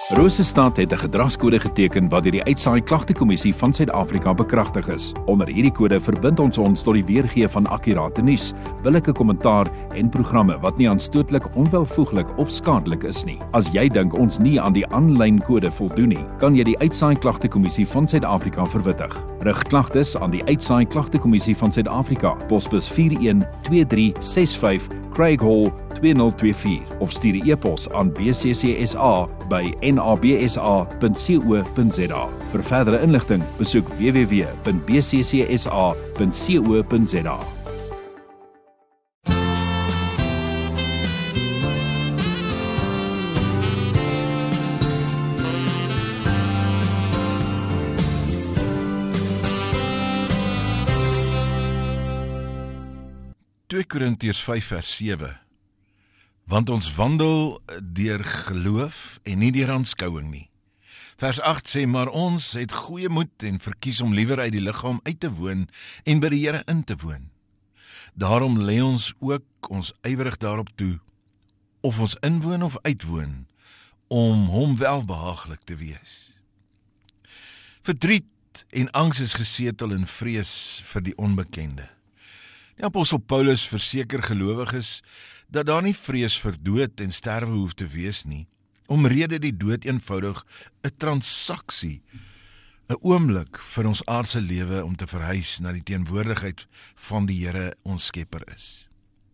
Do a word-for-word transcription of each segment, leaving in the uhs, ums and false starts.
Rosestad het 'n gedragskode geteken wat deur die Uitsaai Klagtekommissie van Suid-Afrika bekragtig is. Onder hierdie kode verbind ons ons tot die weergee van akkurate nuus, billike kommentaar en programme wat nie aanstootlik, onwelvoeglik of skadelik is nie. As jy dink ons nie aan die aanlyn kode voldoen nie, kan jy die Uitsaai Klagtekommissie van Suid-Afrika verwittig. Rig klagtes aan die Uitsaai Klagtekommissie van Suid-Afrika, posbus vier een twee drie ses vyf, Craig Hall twee nul twee vier of stuur 'n e-pos aan b c c s a by n a b s a punt co punt z a. Vir verdere inligting, besoek w w w punt b c c s a punt co punt z a. twee Korintiërs vyf vers sewe. Want ons wandel deur geloof en nie deur aanskouing nie. Vers agt sê, maar ons het goeie moed en verkies om liewer uit die liggaam uit te woon en by die Here in te woon. Daarom lê ons ook ons ywerig daarop toe, of ons inwoon of uitwoon, om hom welbehaaglik te wees. Verdriet en angs is gesetel in vrees vir die onbekende. Die apostel Paulus verseker gelowiges dat daar nie vrees vir dood en sterwe hoef te wees nie, omrede die dood eenvoudig 'n transaksie, 'n oomblik vir ons aardse lewe om te verhuis na die teenwoordigheid van die Here ons Skepper is.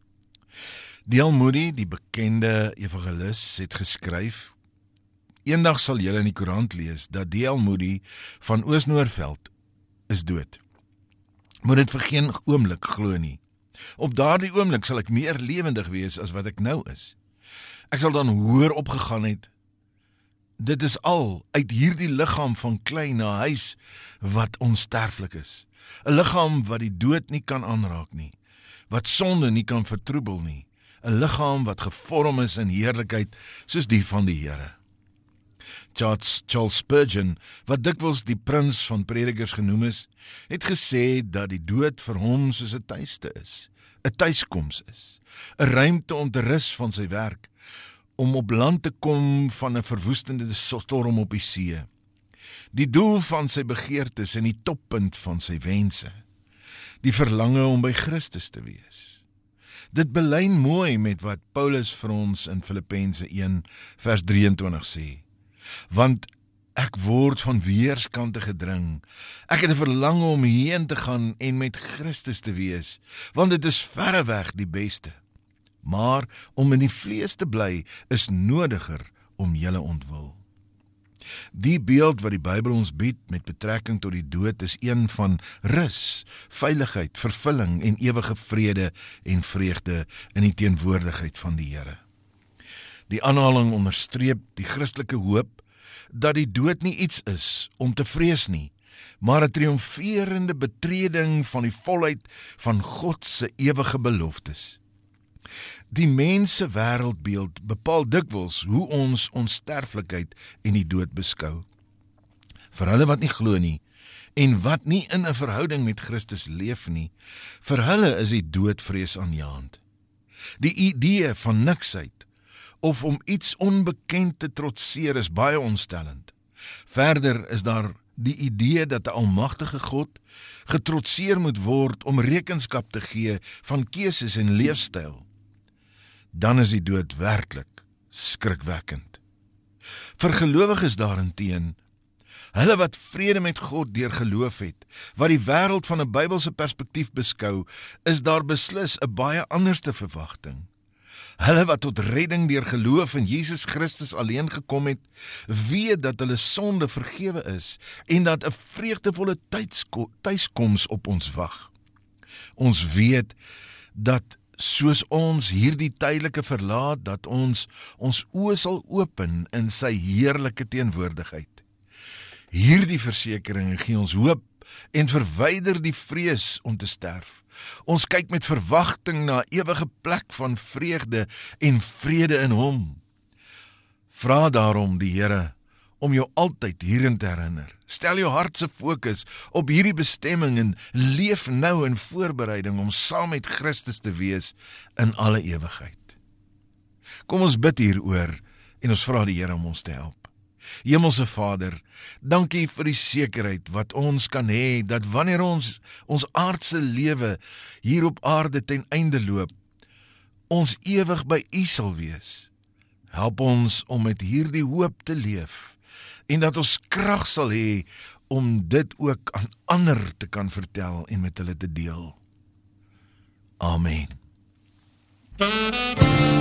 D L Moody, die bekende evangelis, het geskryf, eendag sal julle in die koerant lees dat D L Moody van Oos-Noordveld is dood. Moet dit vir geen oomblik glo nie. Op daardie oomblik sal ek meer lewendig wees as wat ek nou is. Ek sal dan hoër opgegaan het. Dit is al uit hierdie liggaam van klei na huis wat onsterflik is. 'n Liggaam wat die dood nie kan aanraak nie, wat sonde nie kan vertroebel nie. 'n Liggaam wat gevorm is in heerlikheid soos die van die Here. Charles, Charles Spurgeon, wat dikwels die prins van predikers genoem is, het gesê dat die dood vir hom soos 'n tuiste is, 'n tuiskoms is, 'n ruimte om te rus van sy werk, om op land te kom van 'n verwoestende storm op die see. Die doel van sy begeertes en die toppunt van sy wense, die verlange om by Christus te wees. Dit belyn mooi met wat Paulus vir ons in Filippense een vers drieëntwintig sê. Want ek word van weerskante gedring. Ek het 'n verlange om heen te gaan en met Christus te wees, want dit is verreweg die beste. Maar om in die vlees te bly is nodiger om julle ontwil. Die beeld wat die Bybel ons bied met betrekking tot die dood is een van rus, veiligheid, vervulling en ewige vrede en vreugde in die teenwoordigheid van die Here. Die aanhaling onderstreep die Christelike hoop dat die dood nie iets is om te vrees nie, maar 'n triomferende betreding van die volheid van God se ewige beloftes. Die mens se wêreldbeeld bepaal dikwels hoe ons onsterflikheid en die dood beskou. Vir hulle wat nie glo nie en wat nie in 'n verhouding met Christus leef nie, vir hulle is die dood vreesaanjaend. Die idee van niksheid of om iets onbekend te trotseer is baie ontstellend. Verder is daar die idee dat 'n almagtige God getrotseer moet word om rekenskap te gee van keuses en leefstyl. Dan is die dood werklik skrikwekkend. Vir gelowiges daarenteen, hulle wat vrede met God deur geloof het, wat die wêreld van 'n Bybelse perspektief beskou, is daar beslis 'n baie anderste verwagting. Hulle wat tot redding deur geloof in Jesus Christus alleen gekom het, weet dat hulle sonde vergewe is en dat 'n vreugdevolle tuiskoms op ons wag. Ons weet dat soos ons hierdie tydelike verlaat, dat ons ons oë sal open in sy heerlike teenwoordigheid. Hierdie versekeringe gee ons hoop en verwyder die vrees om te sterf. Ons kyk met verwagting na 'n ewige plek van vreugde en vrede in hom. Vra daarom die Here om jou altyd hierin te herinner. Stel jou hart se fokus op hierdie bestemming en leef nou in voorbereiding om saam met Christus te wees in alle ewigheid. Kom ons bid hieroor en ons vra die Here om ons te help. Hemelse Vader, dankie vir die sekerheid wat ons kan hê, dat wanneer ons ons aardse lewe hier op aarde ten einde loop, ons ewig by U sal wees. Help ons om met hierdie hoop te leef, en dat ons krag sal hê om dit ook aan ander te kan vertel en met hulle te deel. Amen.